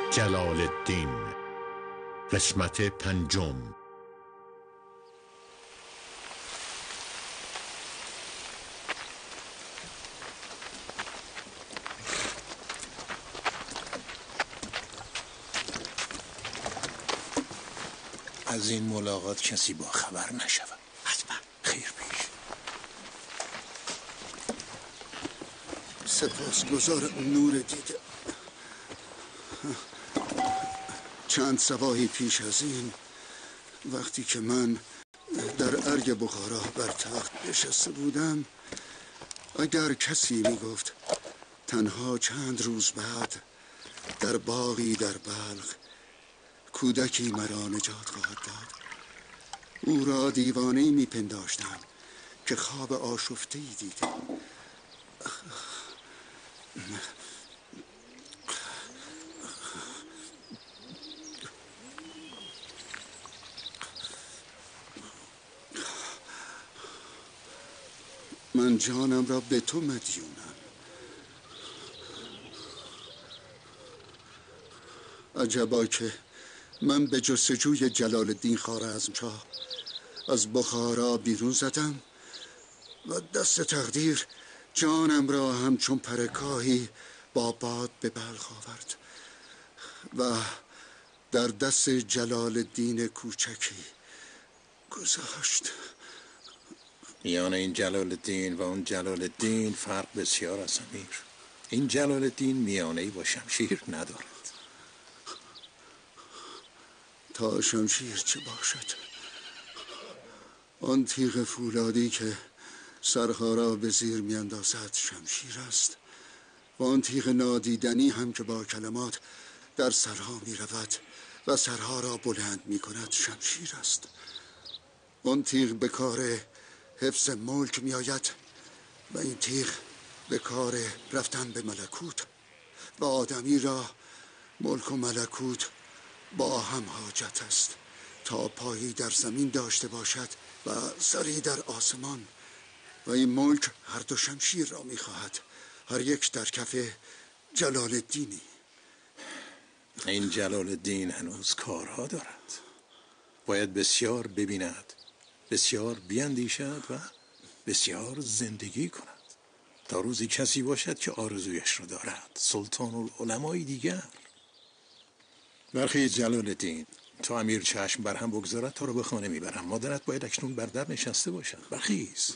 جلال الدین قسمت پنجم. از این ملاقات کسی با خبر نشود. حتما. خیر پیش. سپاسگزار نور دیده. چند صباحی پیش از این وقتی که من در ارگ بخارا بر تخت نشسته بودم، اگر کسی میگفت تنها چند روز بعد در باغی در بلخ کودکی مرا نجات خواهد داد، او را دیوانه‌ای میپنداشتم که خواب آشفته‌ای دیده. من جانم را به تو مدیونم. عجبا که من به جستجوی جلال الدین خوارزمشاه از بخارا بیرون زدم و دست تقدیر جانم را همچون پرکاهی با باد به بلخ آورد و در دست جلال الدین کوچکی گذاشت. میان این جلال الدین و اون جلال الدین فرق بسیار است امیر. این جلال الدین میانه‌ای با شمشیر ندارد. تا شمشیر چه باشد؟ آن تیغ فولادی که سرها را به زیر میاندازد شمشیر است و آن تیغ نادیدنی هم که با کلمات در سرها می رود و سرها را بلند می کند شمشیر است. آن تیغ به کار حفظ ملک می آید و این تیغ به کار رفتن به ملکوت و آدمی را ملک و ملکوت با هم حاجت است تا پایی در زمین داشته باشد و سری در آسمان و این ملک هر دو شمشیر را می خواهد، هر یک در کف جلال الدینی. این جلال الدین هنوز کارها دارد. باید بسیار ببیند، بسیار بیندیشد و بسیار زندگی کند تا روزی کسی باشد که آرزویش رو دارد، سلطان العلمای دیگر. برخی جلال الدین، تا امیر چشم بر هم بگذارد تا رو به خانه میبرم. مادرت باید اکنون بر در نشسته باشد. برخیز.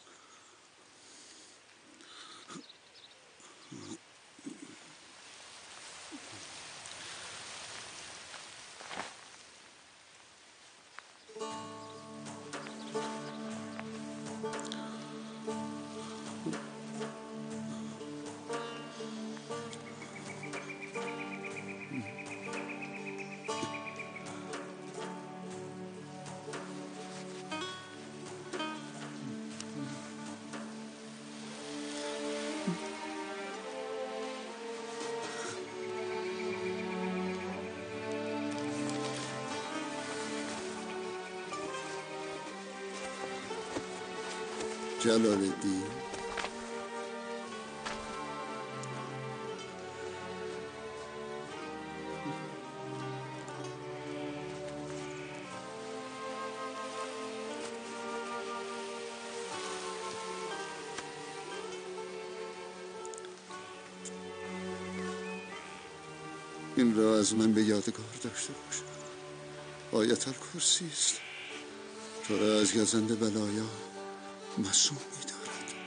جلال الدین این را از من به یادگار داشته باش. آیت الکرسی است، تو را از گزند بلایا معصوم می‌دارد.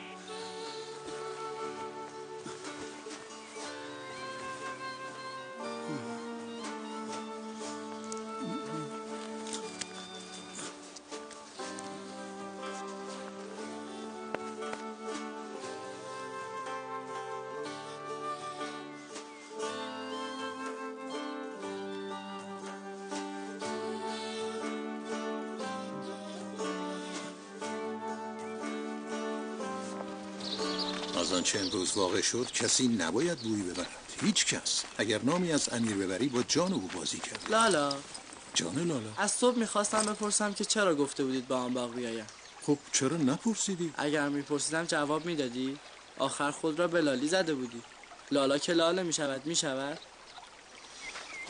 از آنچه امروز واقع شد کسی نباید بویی ببرد. هیچ کس. اگر نامی از امیر ببری با جان او بازی کرد. لالا، جان لالا، از صبح میخواستم بپرسم که چرا گفته بودید با هم باغ بیایم. خب چرا نپرسیدی؟ اگر میپرسیدم جواب میدادی؟ آخر خود را به لالی زده بودی. لالا که لاله میشود.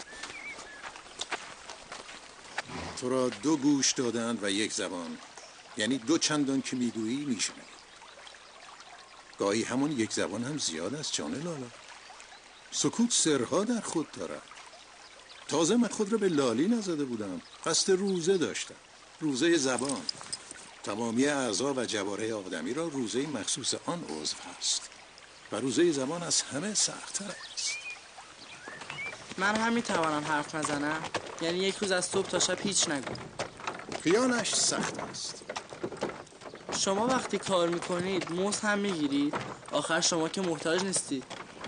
تو را 2 گوش دادند و 1 زبان، یعنی 2 چندان که میگویی میشنوی. گاهی همون 1 زبان هم زیاد است جان لالا. سکوت سرها در خود دارد. تازه من خود را به لالی نزده بودم، قصد روزه داشتم، روزه زبان. تمامی اعضا و جوارح آدمی را روزه مخصوص آن عضو هست و روزه زبان از همه سخت‌تر است. من هم میتوانم حرف نزنم؟ یعنی 1 روز از صبح تا شب هیچ نگو؟ خیالش سخت است. شما وقتی کار میکنید مزد هم میگیرید؟ آخر شما که محتاج نیستید.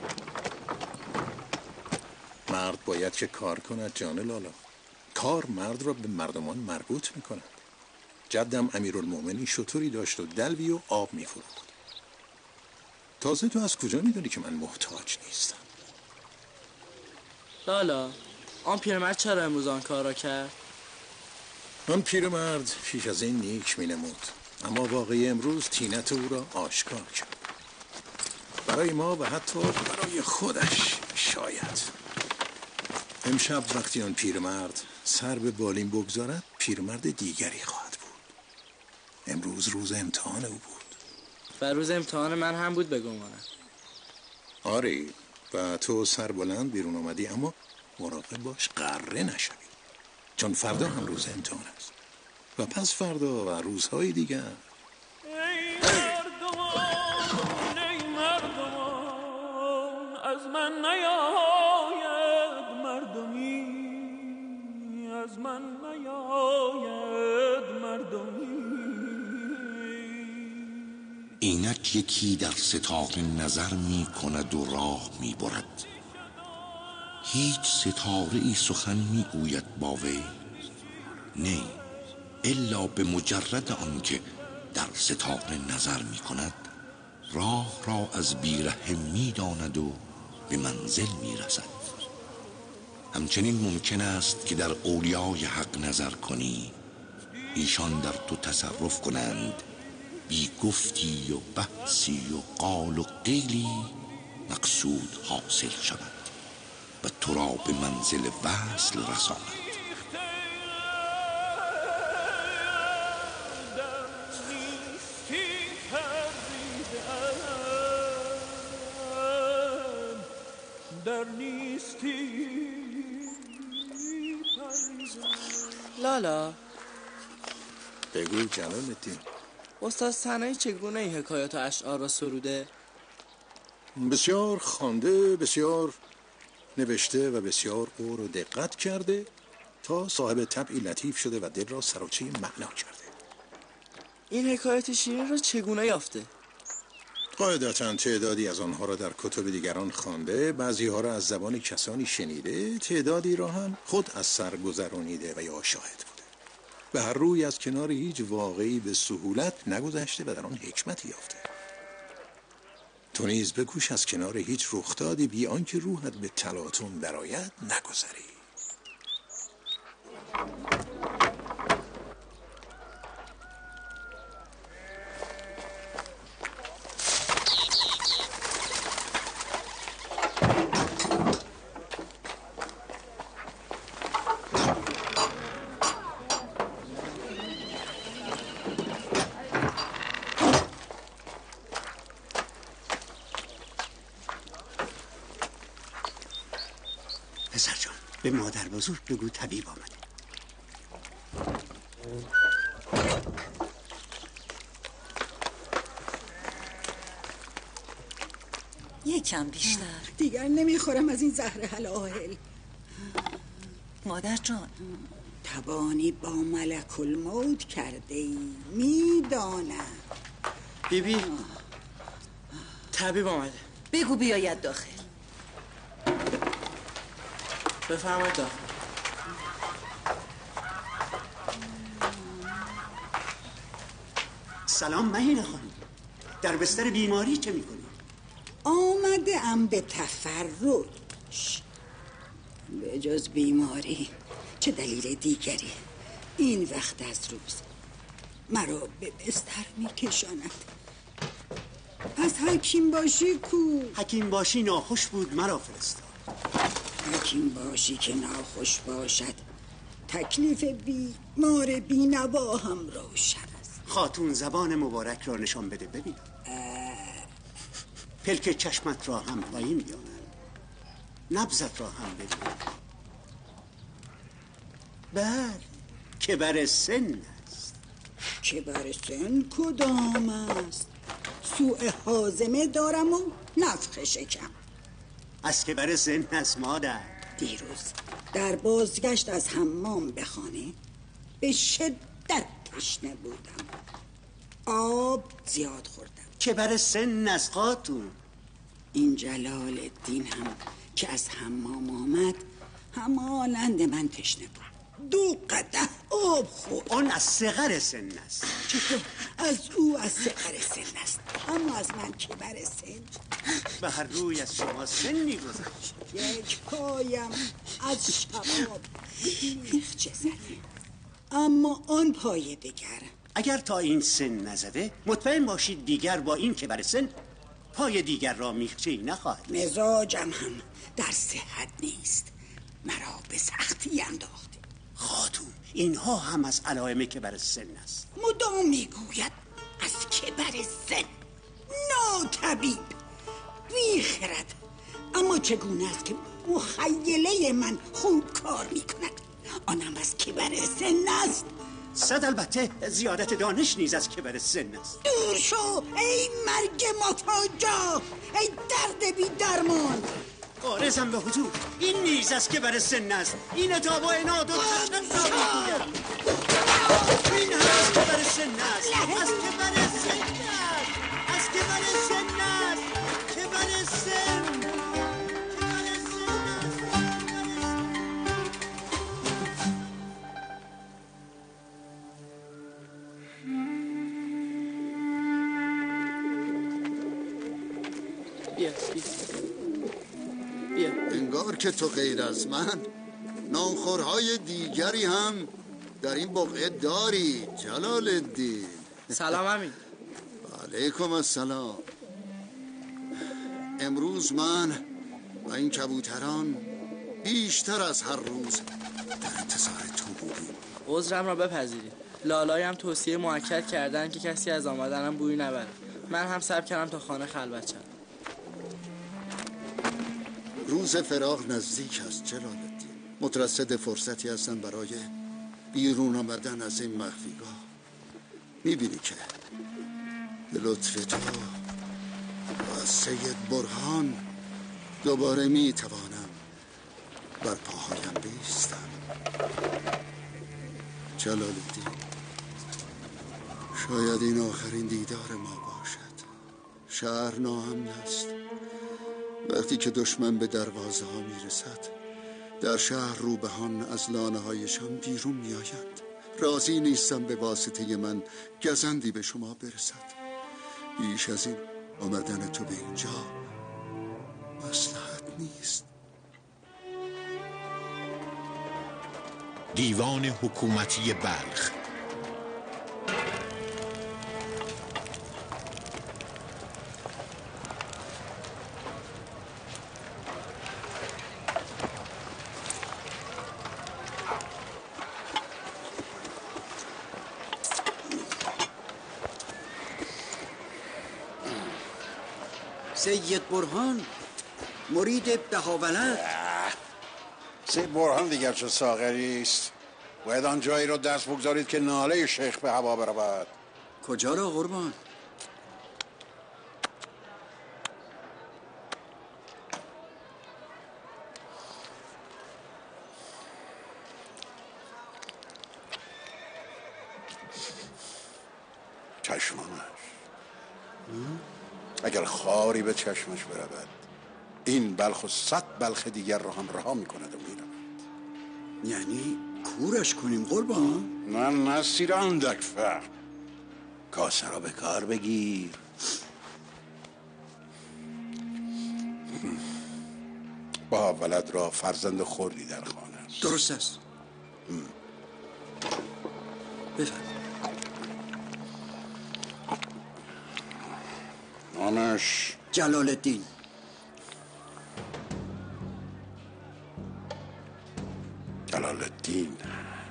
مرد باید که کار کند جان لالا. کار مرد را به مردمان مربوط میکند. جدم امیرالمومنین شتری داشت و دلوی و آب میفروخت. تازه تو از کجا میدونی که من محتاج نیستم؟ لالا، آن پیرمرد چرا امروز آن کار را کرد؟ آن پیرمرد پیش از این نیک مینمود، اما واقعی امروز طینت او را آشکار کرد. برای ما و حتی برای خودش شاید. امشب وقتی آن پیرمرد سر به بالین بگذارد پیرمرد دیگری خواهد بود. امروز روز امتحان او بود. و روز امتحان من هم بود بگمانم. آری، و تو سر بلند بیرون آمدی، اما مراقب باش قره نشوی، چون فردا هم روز امتحان است و پس فردا و روزهای دیگر. ای مردمان، ای مردمان، از من نیاید مردمی، از من نیاید مردمی. اینک یکی در ستاره نظر می کند و راه می برد. هیچ ستاره ای سخن می گوید با وی؟ نه، الا به مجرد آنکه در ستاره نظر می کند راه را از بیره می داند و به منزل می رسد. همچنین ممکن است که در اولیای حق نظر کنی، ایشان در تو تصرف کنند، بی گفتی و بحثی و قال و قیلی مقصود حاصل شود و تو را به منزل وصل رساند. لالا، بگو جلال الدین. استاد سنایی چگونه این حکایات و اشعار را سروده؟ بسیار خوانده، بسیار نوشته و بسیار او رو دقت کرده تا صاحب طبعی لطیف شده و دل را سراچه معنا کرده. این حکایت شیرین را چگونه یافته؟ قاعدتاً تعدادی از آنها را در کتب دیگران خوانده، بعضی ها را از زبان کسانی شنیده، تعدادی را هم خود از سر گذرانیده و یا شاهد بوده. به هر روی از کنار هیچ واقعی به سهولت نگذشته و در آن حکمتی یافته. تو نیز بکوش از کنار هیچ رخدادی بی آنکه روحت به تلاطم درآید نگذری. پسر جان، به مادر بزرگ بگو طبیب آمده. یکم بیشتر. دیگر نمیخورم از این زهر حلاهل. مادر جان، تبانی با ملک الموت کرده ای، میدانم. بیبی، طبیب آمده. بگو بیاید داخل. بفرمایید داخل. سلام مهینه خانم، در بستر بیماری چه میکنی؟ آمده ام به تفرج. به جز بیماری چه دلیل دیگری این وقت از روز مرا به بستر میکشاند؟ از حکیم باشی کو؟ حکیم باشی ناخوش بود مرا فرستاد. حکیم باشی که ناخوش باشد تکلیف بیمار بینوا هم روشن است. خاتون زبان مبارک را نشان بده ببینم. پلک چشمت را هم پایین بیارم، نبضت را هم ببینم. بله، کبر سن است. کبر سن کدام است؟ سوء هاضمه دارم و نفخ شکم. از کبر سن است مادر. دیروز در بازگشت از حمام به خانه به شدت تشنه بودم. آب زیاد خوردم. کبر سن است خاتون. این جلال الدین هم که از حمام آمد همانند من تشنه بود. 2 قدح آب خورد. آن از صغر سن است. چطور؟ از او از صغر سن است، اما از من کبر سن. به هر روی از شما سنی گذشت. یک پایم از شباب بیخچه زده، اما آن پای دیگر. اگر تا این سن نزده مطمئن باشید دیگر با این کبر سن پای دیگر را میخچه‌ای نخواهد. مزاجم هم در صحت نیست، مرا به سختی انداخته. خاتون اینها هم از علائم کبر سن است. مدام میگوید از کبر سن. ناطبیب، بی خرد. اما چگونه است که مخیله من خوب کار میکند؟ آنم از کبر سن است. صد البته زیادت دانش نیز از کبر سن است. دور شو ای مرگ مفاجا، ای درد بی درمان. عارضم به حضور، این نیز از کبر سن است. این تا با عناد و تشن را میگوید. این هم از کبر سن است. از کبر سن است. از کبر سن است. کبر سن. بیا. انگار که تو غیر از من نانخورهای دیگری هم در این بقعه داری جلال الدین. سلام امین. علیکم السلام. امروز من و این کبوتران بیشتر از هر روز در انتظار تو بودیم. عذرم را بپذیرید. لالای هم توصیه موکد کردن که کسی از آمدنم بویی نبره. من هم صبر کردم تا خانه خلوت شد. روز فراق نزدیک است جلال الدین. مترصد فرصتی هستن برای بیرون آمدن از این مخفیگاه. میبینی که به لطف تو و سید برهان دوباره میتوانم بر پاهایم بیستم. جلال الدین، شاید این آخرین دیدار ما باشد. شهر ناامن است. وقتی که دشمن به دروازه ها میرسد در شهر روبهان از لانه هایشان بیرون میآیند. راضی نیستم به واسطه من گزندی به شما برسد. بیش از این آمدن تو به اینجا مصلحت نیست. دیوان حکومتی بلخ. سید برهان مرید دهاولد. سید برهان دیگر چه ساغری است. باید آن جایی را دست بگذارید که ناله شیخ به هوا برود. کجا را قربان؟ چشمانش. اگر خاری به چشمش برود این بلخ و 100 بلخ دیگر را هم رها میکند و میرود. یعنی کورش کنیم قربان؟ نه سیر اندک فرق. کاسه را به کار بگیر. با ولد را فرزند خوردی در خانه است. درست است. بفرمایید. نامش جلال الدین. جلال الدین.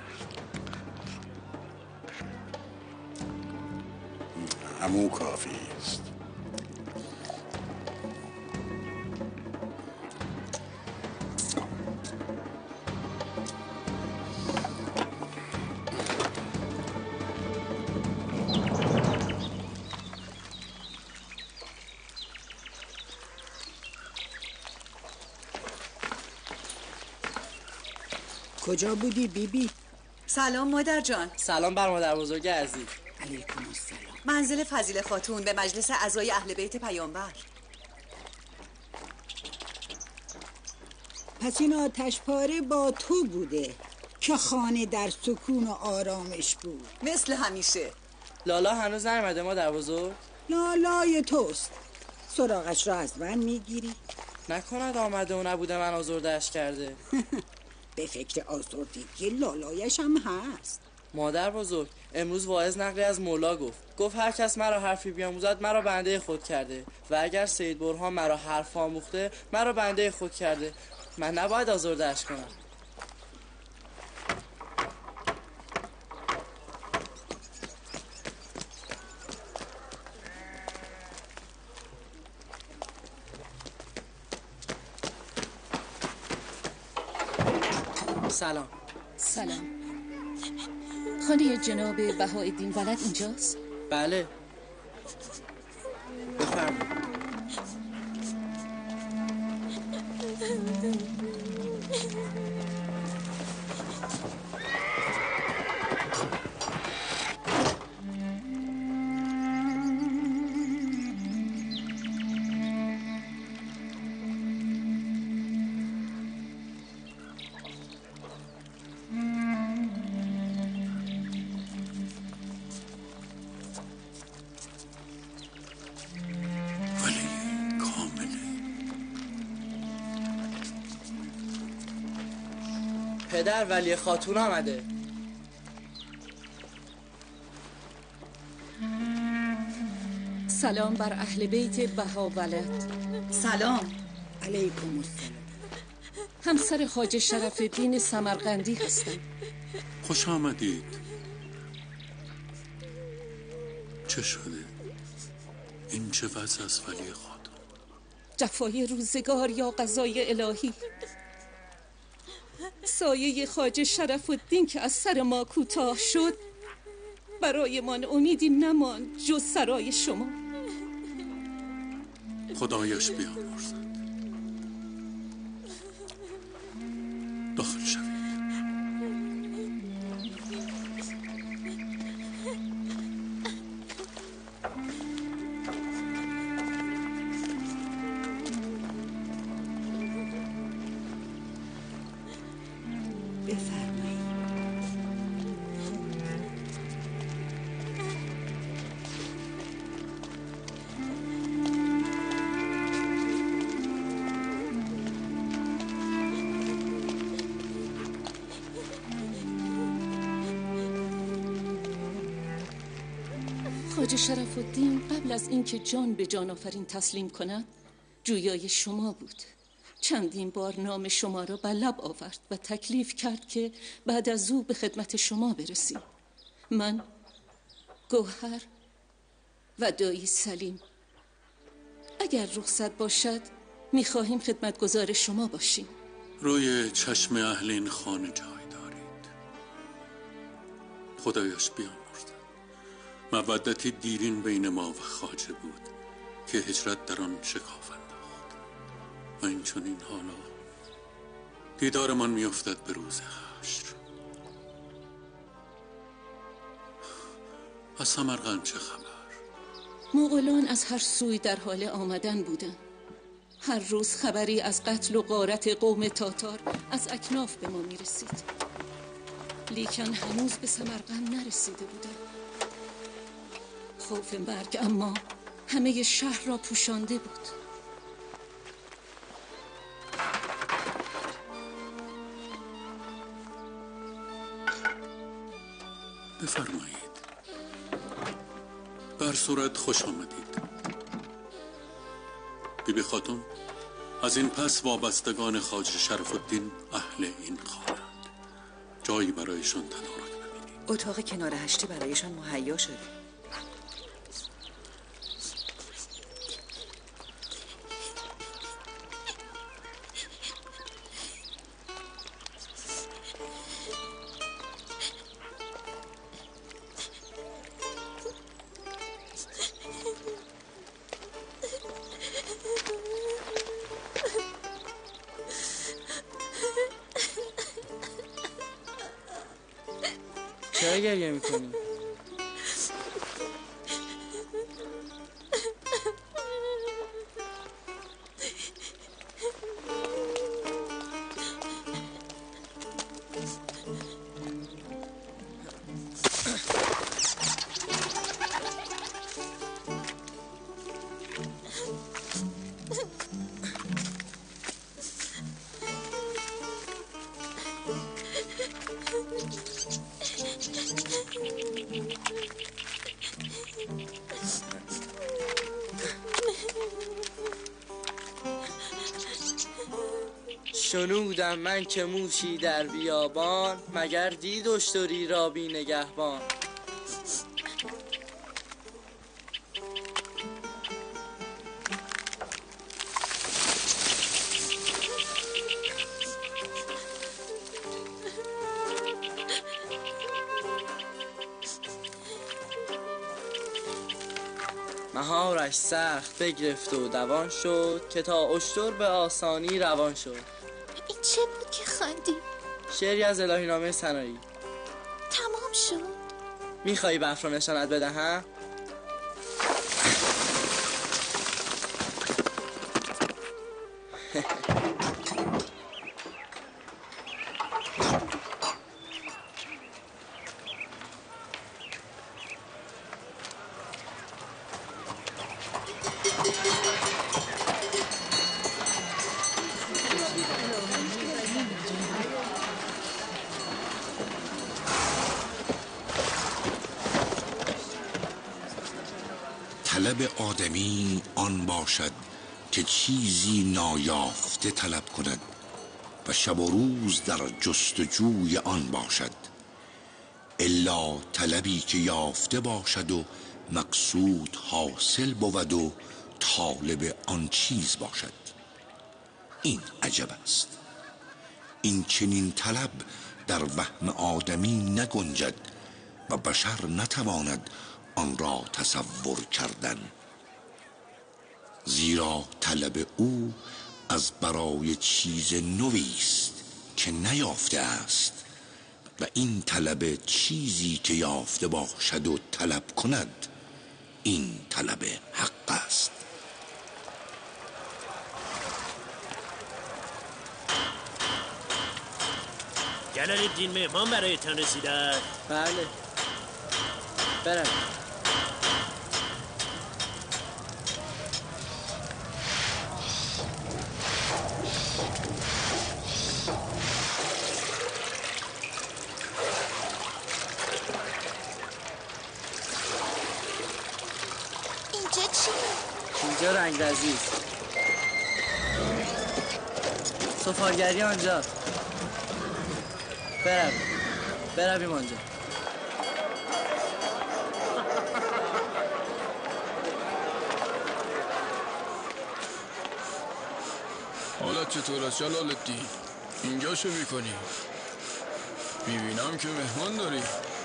کجا بودی بیبی؟ سلام مادر جان. سلام بر مادر بزرگ عزیز. علیکم السلام. منزل فضیله خاتون به مجلس اعضای اهل بیت پیامبر. پس این آتش پاره با تو بوده که خانه در سکون و آرامش بود. مثل همیشه. لالا هنوز نیومده مادر بزرگ؟ لالای توست. سراغش را از من میگیری؟ نکند آمده و نبوده من آزردهش کرده. به فکر آزردگی لالایش هم هست. مادر بزرگ امروز واعظ نقلی از مولا گفت هر کس مرا حرفی بیاموزد مرا بنده خود کرده و اگر سید برهان مرا حرف آموخته مرا بنده خود کرده. من نباید آزردهش کنم. سلام. سلام. خانه جناب بهاءالدین ولد اینجاست؟ بله. بفرمایید. پدر ولی خاتون آمده. سلام بر اهل بیت بهاءولد. سلام. علیکم السلام. همسر خواجه شرف الدین سمرقندی هستم. خوش آمدید. چه شده؟ این چه وضع است ولی خاتون؟ جفای روزگار یا قضای الهی. سایه خواجه شرف الدین که از سر ما کوتاه شد برای من امیدی نماند جز سرای شما. خدایش بیامرزد. داخل شوید. خواجه شرف الدین قبل از اینکه جان به جان آفرین تسلیم کند جویای شما بود. چندین بار نام شما را به لب آورد و تکلیف کرد که بعد از او به خدمت شما برسیم. من، گوهر و دایی سلیم اگر رخصت باشد میخواهیم خدمتگزار شما باشیم. روی چشم اهل این خانه جای دارید. خدایش بیامرزد. مودتی دیرین بین ما و خواجه بود که هجرت در آن شکاف انداخت و این چنین حالا دیدارمان میافتد به روز حشر. از سمرقند چه خبر؟ مغولان از هر سوی در حال آمدن بودند. هر روز خبری از قتل و غارت قوم تاتار از اکناف به ما میرسید، لیکن هنوز به سمرقند نرسیده بودند. خوف مرگ اما همه شهر را پوشانده بود. بفرمایید. بر صورت خوش آمدید. بیبی خاتون، از این پس وابستگان خواجه شرف الدین اهل این خانه‌اند. جایی برایشان تدارک ببینید. اتاق کنار هشتی برایشان مهیا شده. چرا گریه میکنی؟ شنودم من که موشی در بیابان، مگر دید اشتری را بی نگهبان. مهارش سخت بگرفت و دوان شد، که تا اشتر به آسانی روان شد. این چه بود که خواندی؟ شعری از الهی نامه سنایی. تمام شد؟ میخوایی برف رو نشانت بدهم؟ طلب آدمی آن باشد که چیزی نایافته طلب کند و شب و روز در جستجوی آن باشد، الا طلبی که یافته باشد و مقصود حاصل بود و طالب آن چیز باشد. این عجب است. این چنین طلب در وهم آدمی نگنجد و بشر نتواند آن را تصور کردن، زیرا طلب او از برای چیز نوی است که نیافته است و این طلب چیزی که یافته باشد و طلب کند، این طلب حق است. جلال الدین مهمان برایتان رسیدن. بله برم. اینجا چی؟ اینجا رنگرزی است. سفالگری آنجا. برویم آنجا. حالت چطور است جلال الدین؟ اینجا چه میکنی؟ میبینم که مهمان داری.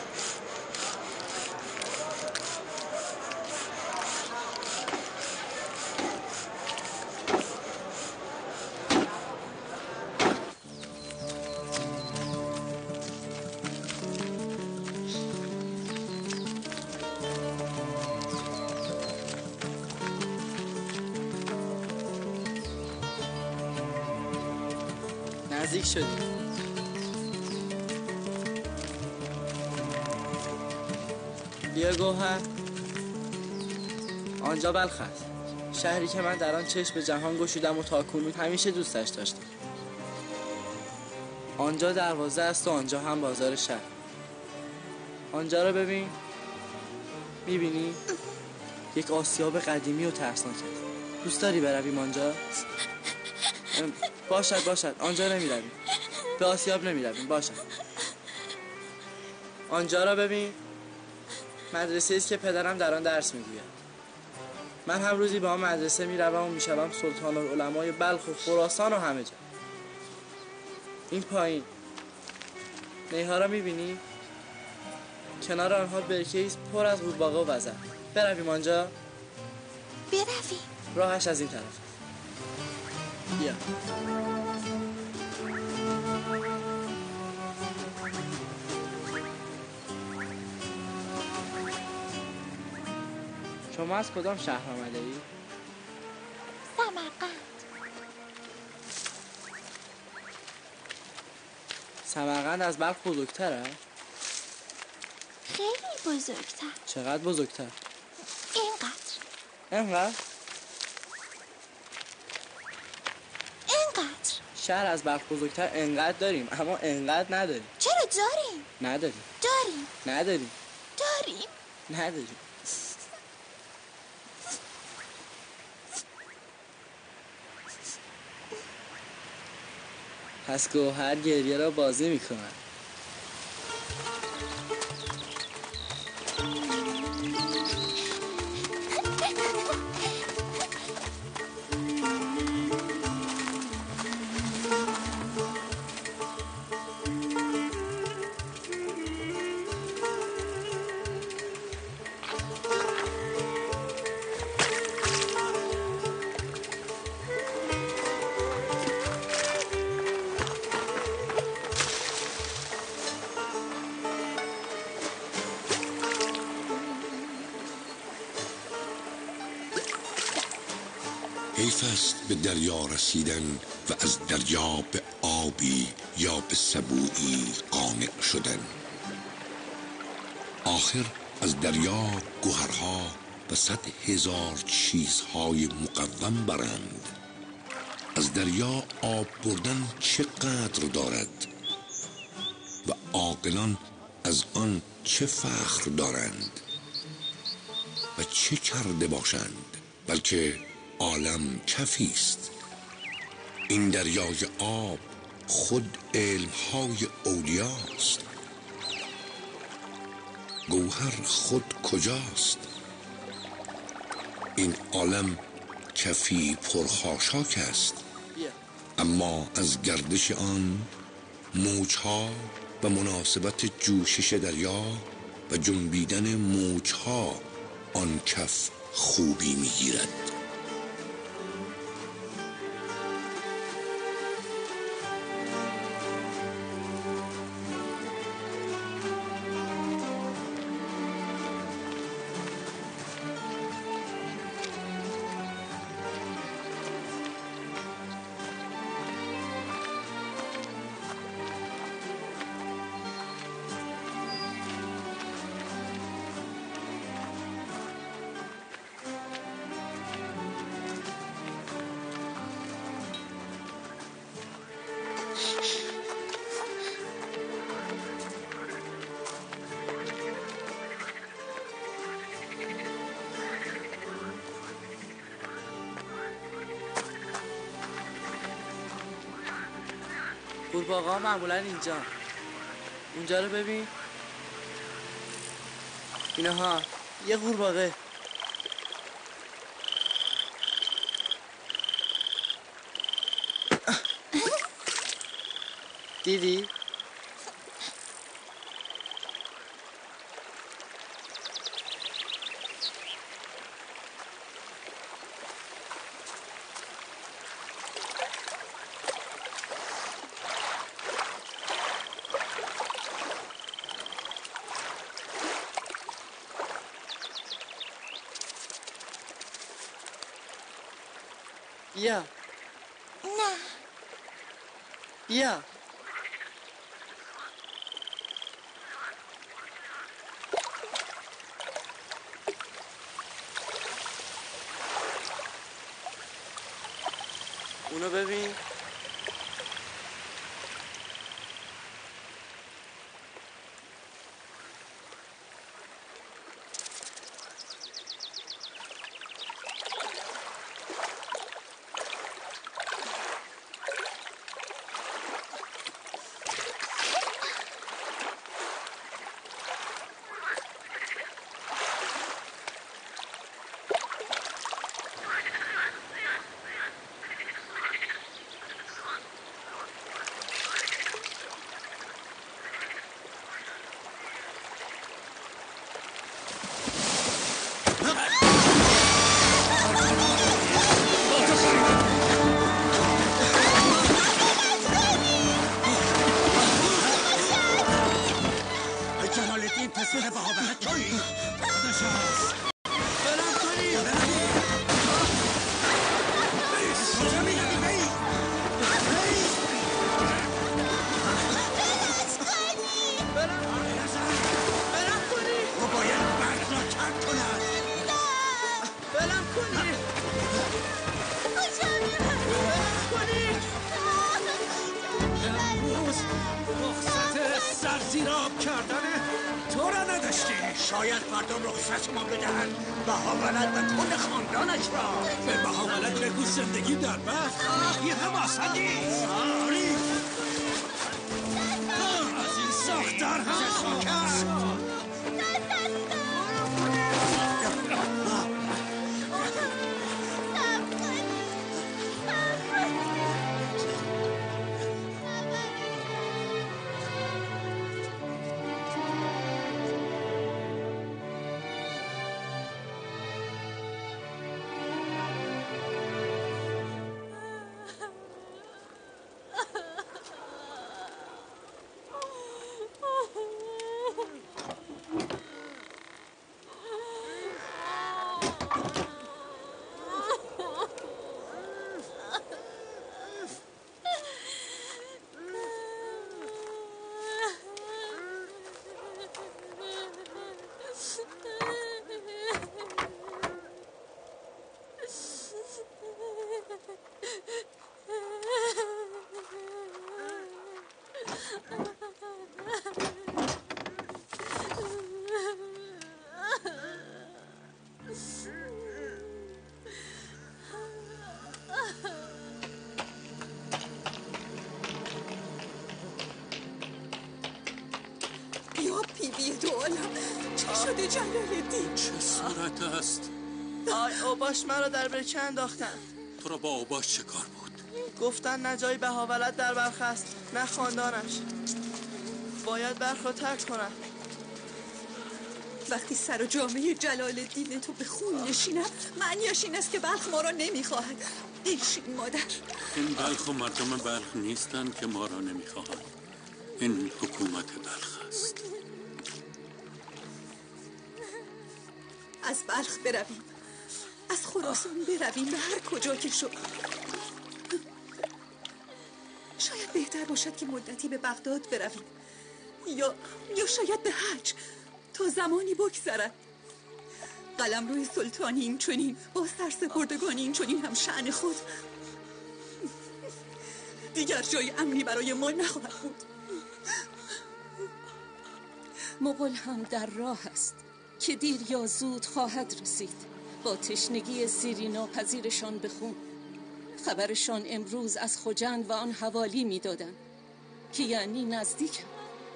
نزدیک شدیم. بیا گوهر. آنجا بلخ است، شهری که من در آن چشم به جهان گشودم و تاکنون همیشه دوستش داشتم. آنجا دروازه است و آنجا هم بازار شهر. آنجا رو ببین. میبینی؟ یک آسیاب قدیمی و ترسناک است. دوست داری برویم آنجا؟ باشد آنجا نمیرویم. به آسیاب نمیرویم. باشد. آنجا را ببین. مدرسه است که پدرم در آن درس میگوید. من هم روزی به آن مدرسه میروم و میشوم سلطان العلمای بلخ و خراسان و همه جا. این پایین نیها را میبینی؟ کنار آنها برکه‌ای است پر از قورباغه و وزغ. برویم آنجا. برویم. راهش از این طرف. بیا. شما از کدام شهر آمده ای؟ سمرقند. سمرقند از بلخ بزرگتره؟ خیلی بزرگتر. چقدر بزرگتر؟ اینقدر. شهر از بلخ بزرگتر انقدر داریم، اما انقدر نداریم. چرا داریم؟ نداریم. داریم. نداریم. داریم. نداریم. پس گوهر گریه را بازی میکنن. حیف است به دریا رسیدن و از دریا به آبی یا به سبویی قانع شدن. آخر از دریا گوهرها و 100,000 چیزهای مقوم برند. از دریا آب بردن چه قدر دارد و عاقلان از آن چه فخر دارند و چه کرده باشند، بلکه عالم کفی است. این دریای آب خود علمهای اولیاست. گوهر خود کجاست؟ این عالم کفی پرخاشاک است، اما از گردش آن موجها و مناسبت جوشش دریا و جنبیدن موجها آن کف خوبی میگیرد. قورباغه‌ها معمولا اینجا. اونجا رو ببین. اینها یه قورباغه. دیدی؟ بیا. نه. بیا. اونو ببین. کردن تو را نداشتی. شاید فردا رخصت ما بدهن بهاولد و کل خاندانش را. به بهاولد بگو زندگی در بخت این هم آسان نیست. از این ساختار هم کرد. چه شده جلال‌الدین؟ چه صورت است؟ آی اوباش مرا در برکه انداختن. تو را با اوباش چه کار بود؟ گفتن نه جای بهاولد در بلخ است نه خاندانش. باید بلخ را ترک کنم. وقتی سر و جامعه جلال‌الدین تو به خون نشیند معنیش این است که بلخ ما را نمیخواهد. بنشین مادر. این بلخ و مردم بلخ نیستند که ما را نمیخواهند. این حکومت بلخ است. از بلخ برویم، از خراسان برویم، به هر کجا که شد. شاید بهتر باشد که مدتی به بغداد برویم یا شاید به حج تا زمانی بگذرد. قلمروی سلطانی این چنین با سرسپردگانی این چنین هم شأن خود دیگر جای امنی برای ما نخواهد بود. مغول هم در راه است که دیر یا زود خواهد رسید. با تشنگی سیری ناپذیرشان به خون خبرشان امروز از خوجند و آن حوالی می دادن که یعنی نزدیکم.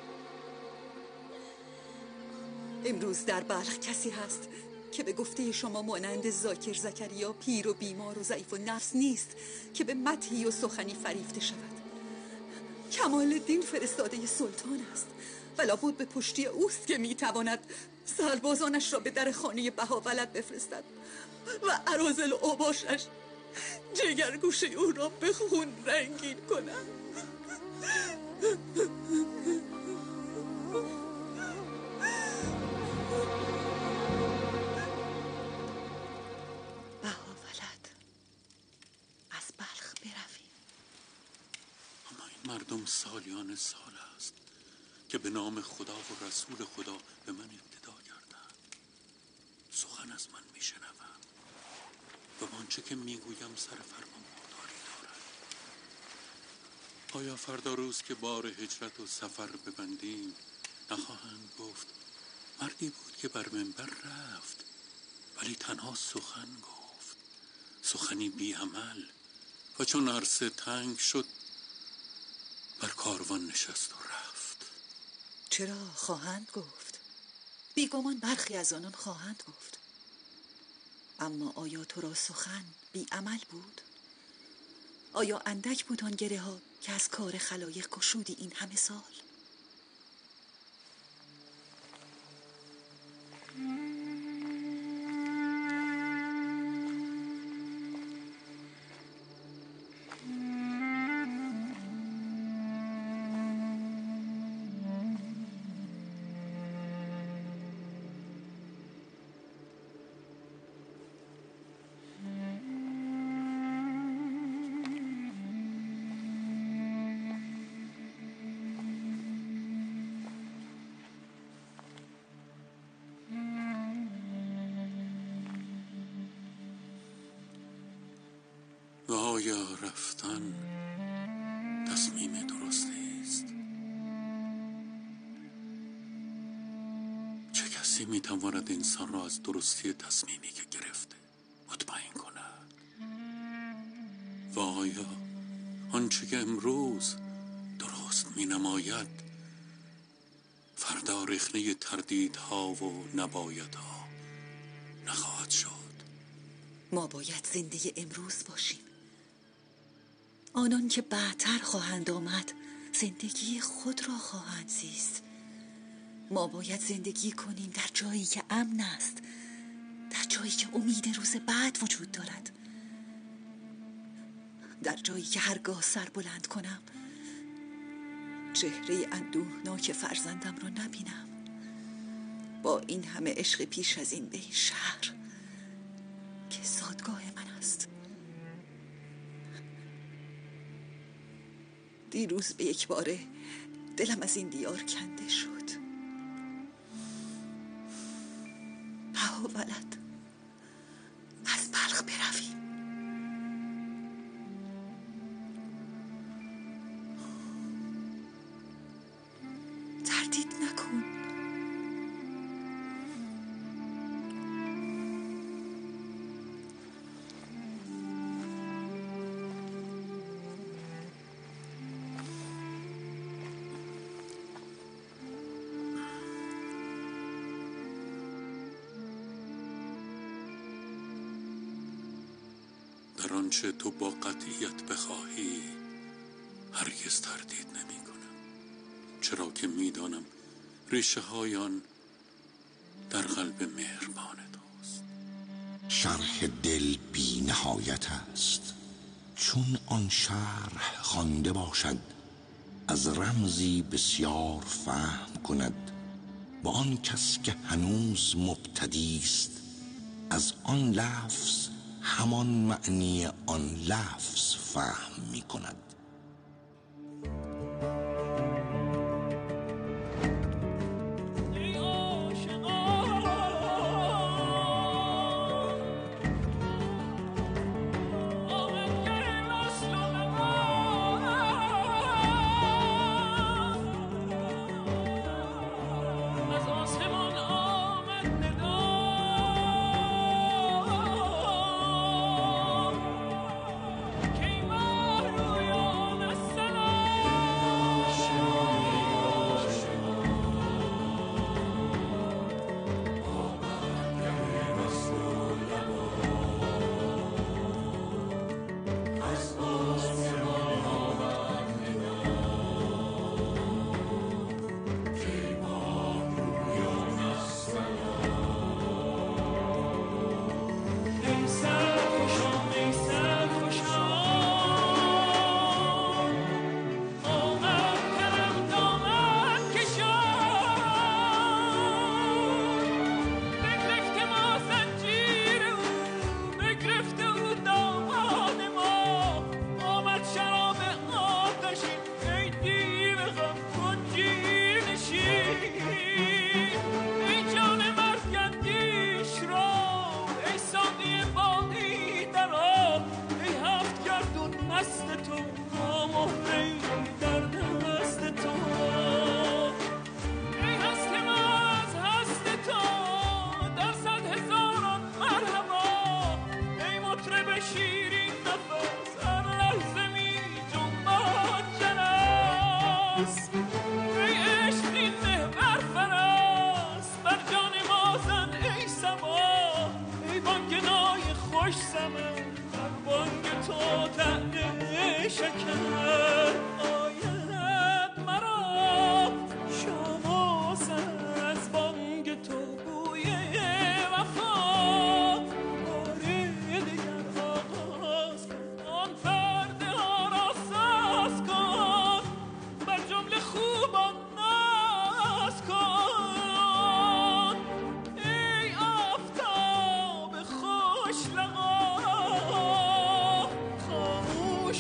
امروز در بلخ کسی هست که به گفته شما مانند زاکر زکریا پیر و بیمار و ضعیف و نفس نیست که به مدحی و سخنی فریفته شود. کمال الدین فرستاده سلطان است و لابد به پشتی اوست که میتواند سربازانش را به در خانه بهاولد بفرستد و اراذل و اوباشش جگرگوشه او را به خون رنگین کند. بهاولد از بلخ برویم. اما این مردم سالیان سال است که به نام خدا و رسول خدا به من ابتدا کردند. سخن از من میشنوم و آنچه که میگویم سر فرمانبرداری دارد. آیا فردا روز که بار هجرت و سفر ببندیم نخواهند گفت مردی بود که بر منبر رفت ولی تنها سخن گفت، سخنی بی عمل، و چون عرصه تنگ شد بر کاروان نشست و رفت. چرا خواهند گفت؟ بیگمان برخی از آنان خواهند گفت. اما آیا تو را سخن بی عمل بود؟ آیا اندک بود آن گره ها که از کار خلایق گشودی این همه سال؟ و آیا رفتن تصمیم درستی است؟ کسی میتواند انسان را از درستی تصمیمی که گرفته مطمئن کند؟ و آیا آنچه که امروز درست می نماید فردا رخنه تردیدها و نبایدها نخواهد شد؟ ما باید زنده امروز باشیم. آنان که بعدتر خواهند آمد زندگی خود را خواهند زیست. ما باید زندگی کنیم در جایی که امن است، در جایی که امید روز بعد وجود دارد، در جایی که هرگاه سر بلند کنم چهره اندوهناک فرزندم را نبینم با این همه عشق پیش از این به این شهر که زادگاه من است. دیروز به یک باره دلم از این دیار کنده شد. ها ولد، از بلخ برویم. تردید نکن. در آنچه تو با قطعیت بخواهی هرگز تردید نمی کنم، چرا که می دانم ریشه های آن در قلب مهربان توست. شرح دل بی نهایت است، چون آن شرح خوانده باشد از رمزی بسیار فهم کند. با آن کس که هنوز مبتدی است از آن لفظ همان معنی آن لفظ فهم می کند.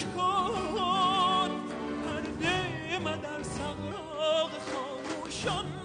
شان